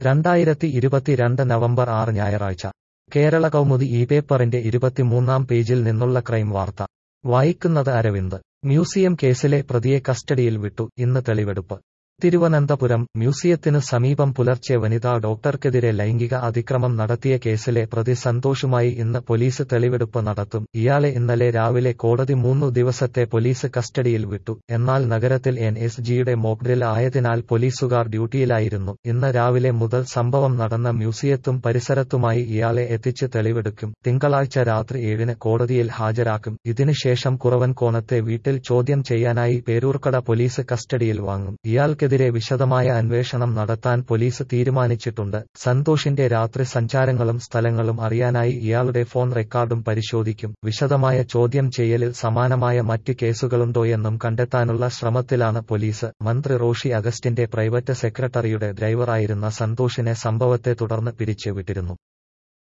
2022 November 6 ഞായറാഴ്ച കേരള കൗമുദി ഈ പേപ്പറിന്റെ 23-ാം പേജിൽ നിന്നുള്ള ക്രൈം വാർത്ത വായിക്കുന്നത് അരവിന്ദ്. മ്യൂസിയം കേസിലെ പ്രതിയെ കസ്റ്റഡിയിൽ വിട്ടു, ഇന്ന് തെളിവെടുപ്പ്. തിരുവനന്തപുരം മ്യൂസിയത്തിനു സമീപം പുലർച്ചെ വനിതാ ഡോക്ടർക്കെതിരെ ലൈംഗിക അതിക്രമം നടത്തിയ കേസിലെ പ്രതി സന്തോഷുമായി ഇന്ന് പോലീസ് തെളിവെടുപ്പ് നടത്തും. ഇയാളെ ഇന്നലെ രാവിലെ കോടതി 3 ദിവസത്തെ പോലീസ് കസ്റ്റഡിയിൽ വിട്ടു. എന്നാൽ നഗരത്തിൽ NSGയുടെ മോക്ഡ്രിൽ ആയതിനാൽ പോലീസുകാർ ഡ്യൂട്ടിയിലായിരുന്നു. ഇന്ന് രാവിലെ മുതൽ സംഭവം നടന്ന മ്യൂസിയത്തും പരിസരത്തുമായി ഇയാളെ എത്തിച്ച് തെളിവെടുക്കും. തിങ്കളാഴ്ച രാത്രി 7-ന് കോടതിയിൽ ഹാജരാക്കും. ഇതിനുശേഷം കുറവൻകോണത്തെ വീട്ടിൽ ചോദ്യം ചെയ്യാനായി പേരൂർക്കട പോലീസ് കസ്റ്റഡിയിൽ വാങ്ങും. ഇയാൾക്കെതിരെ വിശദമായ അന്വേഷണം നടത്താൻ പോലീസ് തീരുമാനിച്ചിട്ടുണ്ട്. സന്തോഷിന്റെ രാത്രി സഞ്ചാരങ്ങളും സ്ഥലങ്ങളും അറിയാനായി ഇയാളുടെ ഫോൺ റെക്കോർഡും പരിശോധിക്കും. വിശദമായ ചോദ്യം ചെയ്യലിൽ സമാനമായ മറ്റ് കേസുകളുണ്ടോയെന്നും കണ്ടെത്താനുള്ള ശ്രമത്തിലാണ് പോലീസ്. മന്ത്രി റോഷി അഗസ്റ്റിന്റെ പ്രൈവറ്റ് സെക്രട്ടറിയുടെ ഡ്രൈവറായിരുന്ന സന്തോഷിനെ സംഭവത്തെ തുടർന്ന് പിരിച്ചുവിട്ടിരുന്നു.